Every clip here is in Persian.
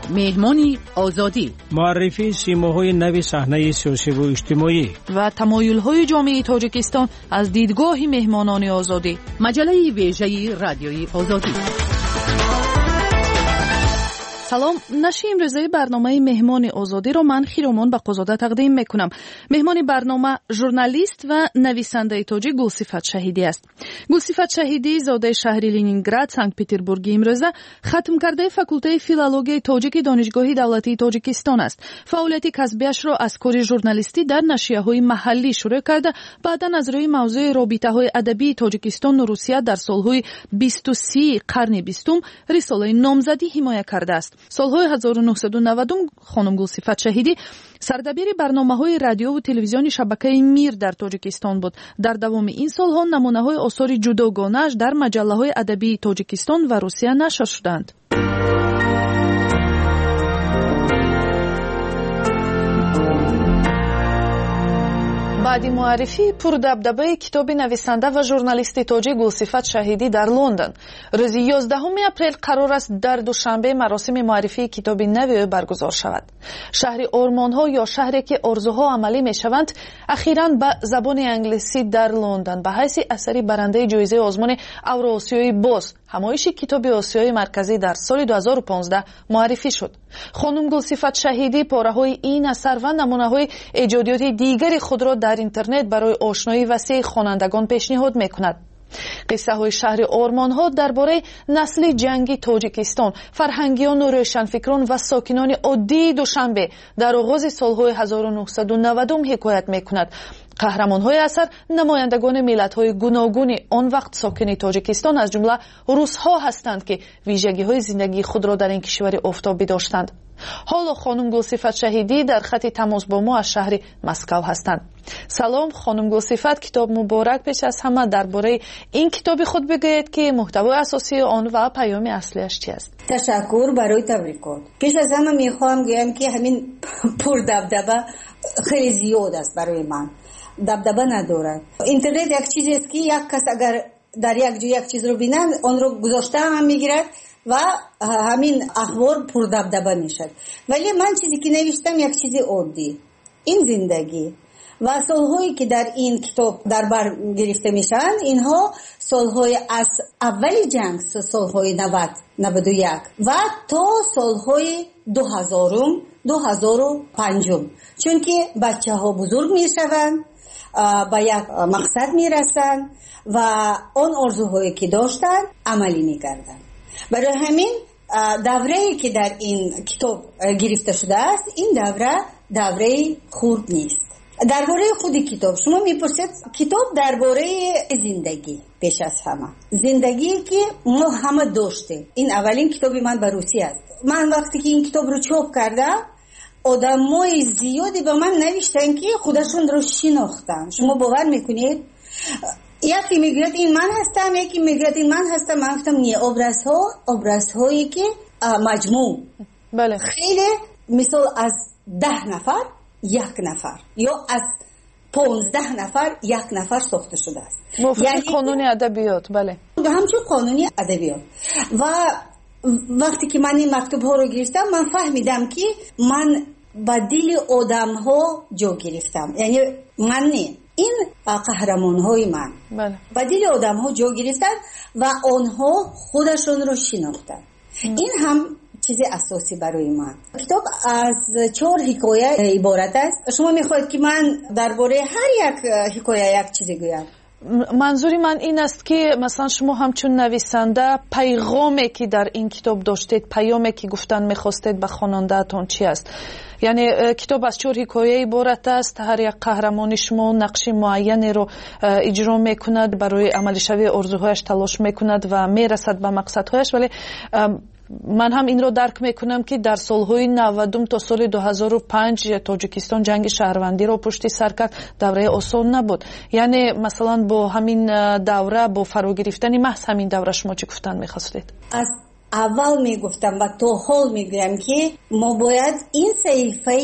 مهمانی آزادی، معرفی سیماهای نوی صحنه سیاسی و اجتماعی و تمایل‌های جامعه تاجیکستان از دیدگاه مهمانان آزادی. مجله ویژه رادیوی آزادی. سلام، نشر امروزه برنامه مهمان آزادی را من خیرومان بقازاده تقدیم میکنم. مهمان برنامه ژورنالیست و نویسنده تاجیک گلصفت شهیدی است. گلصفت شهیدی زاده شهر لنینگراد، سنت پتربورگ امروزه ختم کرده فاکولته فیلولوژی تاجیک دانشگاه دولتی تاجیکستان است. فعالیت کسبیش را از کار ژورنالیستی در نشریه‌های محلی شروع کرده، بعدا از روی موضوع رابطه‌های ادبی تاجیکستان و روسیه در سال‌های 23 قرن 20 رساله نامزدی حمایت کرده است. سالهای 1990 خانم گلصفت شهیدی سردبیر برنامه‌های رادیو و تلویزیون شبکه میر در تاجیکستان بود. در دوام این سالها نمونه‌های آثار جداگانه‌اش در مجله‌های ادبی تاجیکستان و روسیه نشر شدند. بعد معرفی پردبدبه کتاب نویسنده و ژورنالیست تاجیک گلصفت شهیدی در لندن، روز 11 اپریل قرار است در دوشنبه مراسم معرفی کتاب نوی برگزار شود. شهر آرمان‌ها یا شهری که آرزوها عملی می‌شوند اخیراً به زبان انگلیسی در لندن به حیث اثری برنده جایزه آزمون اوراسیای باز همایش کتاب آسیای مرکزی در سال 2015 معرفی شد. خانم گلصفت شهیدی پاره‌های این اثر و نمونه‌های ایجادیات دیگری خود را در اینترنت برای آشنایی وسیع خوانندگان پیشنهاد می‌کند. قصه های شهر آرمان‌ها درباره نسل جنگی تاجیکستان، فرهنگیان و روشنفکران و ساکنان عادی دوشنبه در آغاز سالهای 1990 حکایت می‌کند. قهرمان‌های اثر نمایندگان ملت‌های گوناگون آن وقت ساکن تاجیکستان از جمله روس‌ها هستند که ویژگی‌های زندگی خود را در این کشور آفتابی داشتند. حالا خانم گلصفت شهیدی در خط تماس با ما از شهر مسکو هستند. سلام خانم گلصفت، کتاب مبارک. پیش از همه درباره این کتاب خود بگویید که محتوای اساسی آن و پیام اصلیش چی است؟ تشکر برای تبریکات. پیش از همه میخوام بگم که همین پردبدبه خیلی زیاد است برای من. دبدبه ندارد. اینترنت یک چیزی است که یک کس اگر در یک جای یک چیز رو بینند آن رو گذاشته هم میگیرد و همین اخبار پردبدبه میشد. ولی من چیزی که نوشتم یک چیزی عادی، این زندگی و سالهایی که در این کتاب در بر گرفته میشن، اینها سالهای از اول جنگ، سالهای 90 91 و تا سالهای 2005، چون که بچه ها بزرگ میشوند، به یک مقصد میرسن و آن آرزوهایی که داشتن عملی میکردن. برای همین دوره‌ای که در این کتاب گرفته شده است، این دوره خرد نیست. درباره خود کتاب شما میپرسید، کتاب درباره زندگی، پیش از همه زندگی که ما همه داشتیم. این اولین کتاب من به روسی است. من وقتی که این کتاب رو چاپ کردم، آدمای زیادی به من نوشتن که خودشون رو شناختن. شما باور میکنید؟ یکی میگوید این من هستم، یکی میگوید این من هستم. من گفتم نه، ابرازهایی که مجموع، بله، خیلی مثال از 10 نفر یک نفر یا از 15 نفر یک نفر ساخته شده است. یعنی قانون ادبیات. بله، همچون قانونی ادبیات. و وقتی که من این مکتوب ها رو گرفتم، من فهمیدم که من با دل آدم ها جا گرفتم. یعنی من نه، این قهرمان های من با دل آدم ها جا گرفتن و آنها خودشون رو شناختن. این هم چیز اساسی برای من. کتاب از 4 حکایه عبارت است. شما میخواید که من درباره هر یک حکایه یک چیزی گویم؟ منظوری من این است که مثلا شما همچون نویسنده پیغامی که در این کتاب داشتید، پیامی که گفتن میخواستید به خواننده‌تان چی است؟ یعنی کتاب از 4 حکایه عبارت است. هر یک قهرمان شما نقش معینی رو اجرا میکند، برای عملی شوی آرزوهایش تلاش میکند و میرسد به مقصدهایش. ولی من هم این رو درک میکنم که در سالهای 90 تا سال 2005 تاجیکستان جنگ شهروندی رو پشت سر کرد. دوره آسان نبود. یعنی مثلا با همین دوره، با فرا گرفتن محض همین دوره، شما چی گفتن میخواستید؟ از اول میگفتم و تا حال میگویم که ما باید این صحیفه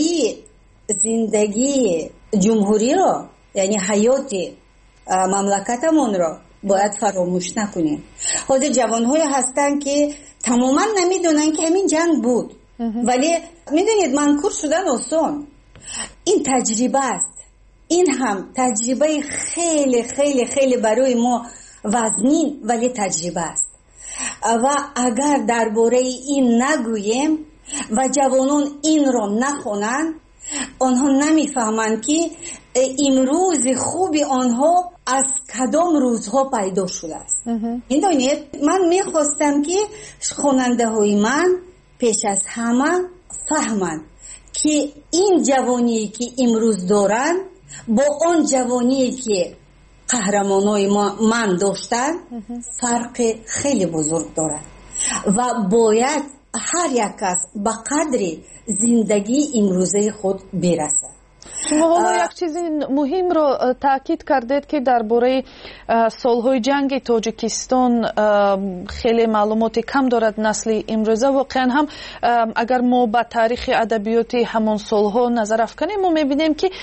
زندگی جمهوری رو، یعنی حیات مملکتمون رو باید فراموش نکنیم. خود جوان‌های هستن که تماما نمیدونن که همین جنگ بود ولی میدونید منکور شدن آسان، این تجربه است. این هم تجربه خیلی خیلی خیلی برای ما وزنین ولی تجربه است و اگر درباره این نگوییم و جوانان این را نخونند، آنها نمیفهمند که امروز خوبی آنها از کدام روزها پیدا شده است. میدونید من میخواستم که خواننده های من پیش از همه فهمند که این جوانی که امروز دارن با آن جوانی که قهرمانای من داشتن فرق خیلی بزرگ دارد و باید هر یک کس به قدر زندگی امروزه خود برسد. شما حالا یک چیز مهم رو تاکید کردید که درباره سالهای جنگ تاجیکستان خیلی معلومات کم دارد نسل امروزه. واقعا هم اگر ما به تاریخ ادبیات همون سالها نظر افکنیم ما میبینیم که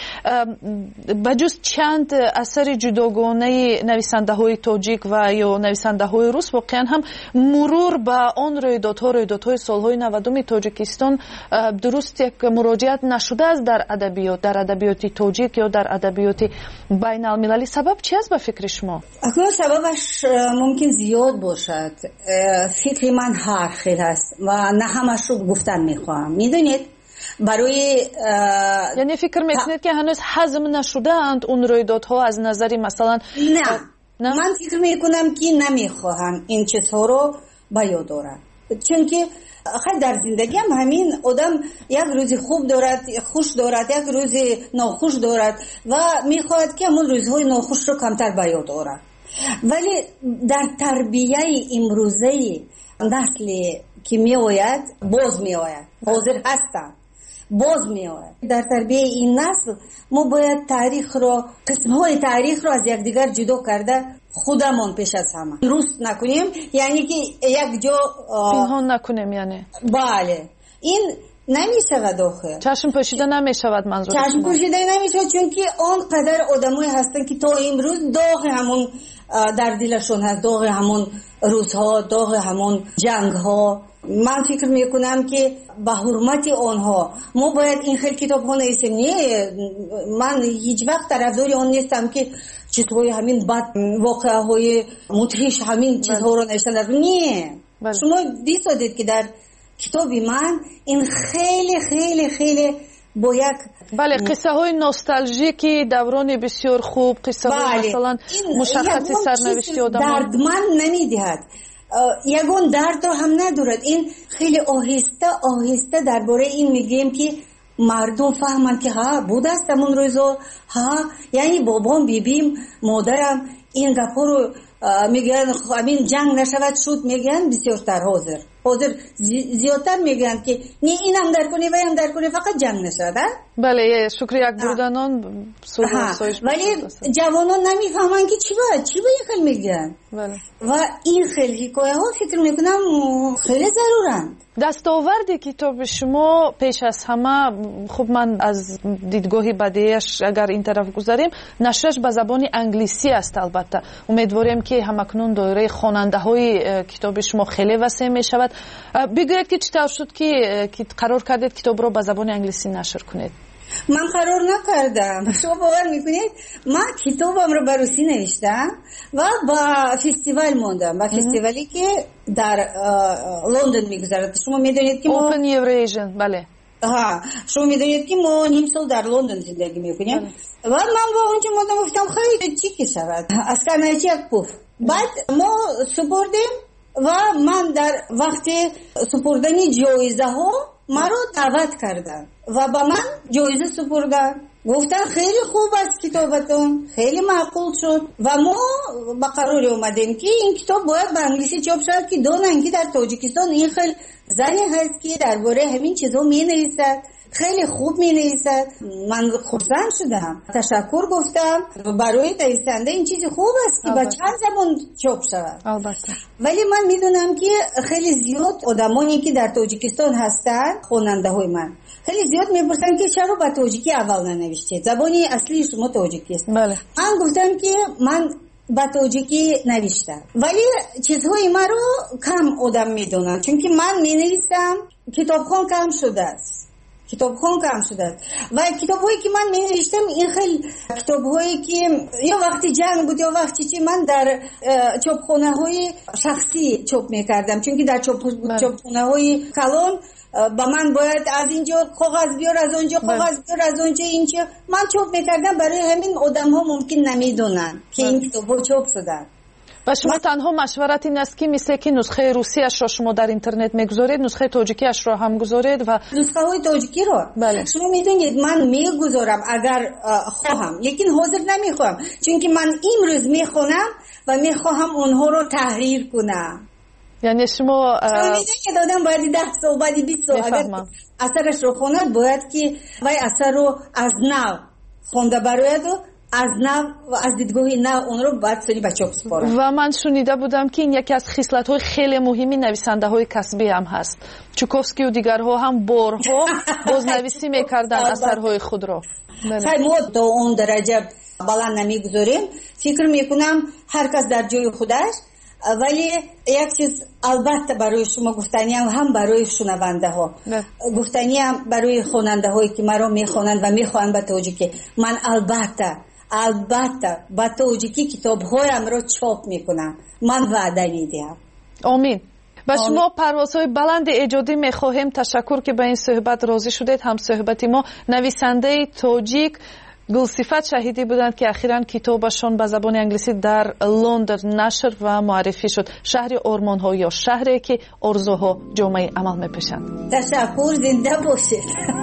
بجز چند اثر جداگانه نویسنده های تاجیک و یا نویسنده های روس واقعا هم مرور به آن رویدادهای سالهای 90 تاجیکستان درست یک مراجعت نشده است در ادبیات تاجیک یا در ادبیات بین المللی. سبب چی است به فکر شما؟ اکنون سببش ممکن زیاد باشد. فکر من هر خیلی است و نه همش رو گفتن میخواهم. میدونید برای یعنی فکر میکنید که هنوز هضم نشده اند اون رویدادها از نظری مثلا؟ نه من فکر میکنم که نمیخواهم این چیزها رو به یاد دارم، چون که خیلی در زندگی هم همین آدم یک روزی خوب دارد، خوش دارد، یک روزی ناخوش دارد و میخواهد که همون روزهای ناخوش رو کمتر به یاد آورد. ولی در تربیه امروزه نسلی که میآید باز میآید، حاضر هستند باز میآید. در تربیه این نسل ما باید تاریخ رو، قسمهای تاریخ رو از یکدیگر جدا کرده خودمون پیش از همه درست نکنیم، یعنی که یک جا پنهان نکنیم. یعنی بله این نمیشود آخر چشم پوشیده نمیشود. منظور چشم پوشیده نمیشود، چون که آنقدر آدمایی هستن که تا امروز داغ همون در دلشون هست، داغ همون روزها، داغ همون جنگ ها. من فکر میکنم که به حرمت آنها ما باید این خیلی کتاب ها نویسیم. نه من هیچ وقت طرفدار آن نیستم که چیزهای همین بد، واقعه های مدهش همین چیزها رو نوشتن. نه شما دیدید که در کتابی من این خیلی خیلی خیلی با یک بله قصه های نوستالژیکی دوران بسیار خوب، قصه های مثلا مشخصی سرنوشتی آدم درد من نمیدهد، یگون درد رو هم ندارد. این خیلی آهسته درباره این میگیم که مردم فهمند که ها بود است همون روزا، ها یعنی بابام بیبیم مادرم این گپا رو میگن همین جنگ نشود شد، میگن بسیارتر حاضر زیادتر میگن که نه اینم در کنی و هم در کنی فقط جنگ نشد. بله شکر یک بردنان ولی جوانان نمیفهمن که چی باید خیلی میگن. بله. و این خیلی حکایه ها فکر میکنم خیلی ضرورند. دستاورد کتاب شما پیش از همه خب من از دیدگاهی بدیهش اگر این طرف گذاریم نشرش به زبان انگلیسی است. البته امیدواریم که همکنون دایره خواننده های کتاب شما خیلی وسیع می شود. بگویید که چطور شد که قرار کردید کتاب رو به زبان انگلیسی نشر کنید؟ من قرار نکردم. شما باور میکنید من کتابم رو به روسی نوشتم و با فستیوال موندم، با فستیوالی که در لندن میگذرد. شما میدونید که Open Eurasian. بله شما میدونید که ما نیم سال در لندن زندگی میکنیم و من با اونجا موندم، گفتم خیلی چی که شود از کنایچی یک پوف. بعد ما سپردیم و من در وقت سپردنی جایزه ها مرا دعوت کردن و با من جایزه سپردن، گفتن خیلی خوب است کتابتون، خیلی معقول شد و ما با قرار اومدیم که این کتاب باید به انگلیسی چاپ شد که دانن که در تاجیکستان این خیلی زنی هست که درباره همین چیزا می‌نویسد، خیلی خوب می‌نویسد. من خرسند شدم، تشکر گفتم برای نویسنده این چیز خوب است که با چند زبان چاپ شود. البته ولی من میدونم که خیلی زیاد آدمانی که در تاجیکستان هستن خواننده های من خیلی زیاد میپرسن که چرا با تاجیکی اول ننوشتید، زبانی اصلی شما تاجیکی است. بله. من گفتم که من با تاجیکی نوشتم ولی چیزهای ما رو کم آدم میدونن، چون که من مینویسم کتابخوان کم شده است. و کتاب‌هایی که من می‌نوشتم این خیلی کتاب‌هایی که یا وقتی جنگ بود یا وقتی چی من در چاپخانه‌های شخصی چاپ می‌کردم، چون که در چاپخانه‌های کلان با من باید از اینجا کاغذ بیار، از اونجا کاغذ بیار، از اونجا اینجا من چاپ می‌کردم. برای همین آدم‌ها ممکن نمی‌دونن که این کتاب‌ها چاپ شدن. و شما تنها مشورت این است که مثل که نسخه روسی اش را شما در اینترنت میگذارید، نسخه تاجیکی اش را هم گذارید و نسخه های تاجیکی را شما میدونید من میگذارم اگر خواهم، لیکن حاضر نمیخوام، چون که من امروز میخونم و میخواهم اونها رو تحریر کنم. یعنی شما میدونید که دادم باید 10 سال بعد 20 سال اگر اثرش رو خوند باید که وای اثر رو از نو خونده باید و از نو و از دیدگاه نو اون رو باید سری بچه ها بسپارم. و من شنیده بودم که این یکی از خصلت‌های خیلی مهمی نویسنده های کسبی هم هست. چوکوفسکی و دیگرها هم بارها بازنویسی میکردن اثرهای خود را. خیلی ما تا اون درجه بلند نمیگذاریم. فکر میکنم هر کس در جای خودش، ولی یک چیز البته برای شما گفتنی هم برای شنونده ها گفتنی هم برای خواننده هایی که مرا میخوانند و میخوانند به تاجیکی. من البته با تاجیکی کتاب هایم را چاپ میکنم. من وعده میدم. آمین. و شما پروازهای بلند ایجادی میخواهیم. تشکر که به این صحبت راضی شدید. هم صحبتی ما نویسنده تاجیک گلصفت شهیدی بودند که اخیراً کتابشان به زبان انگلیسی در لندن نشر و معرفی شد. شهر آرمان‌ها یا شهری که آرزوها جامعه عمل می‌پیشند. تشکر، زنده باشید.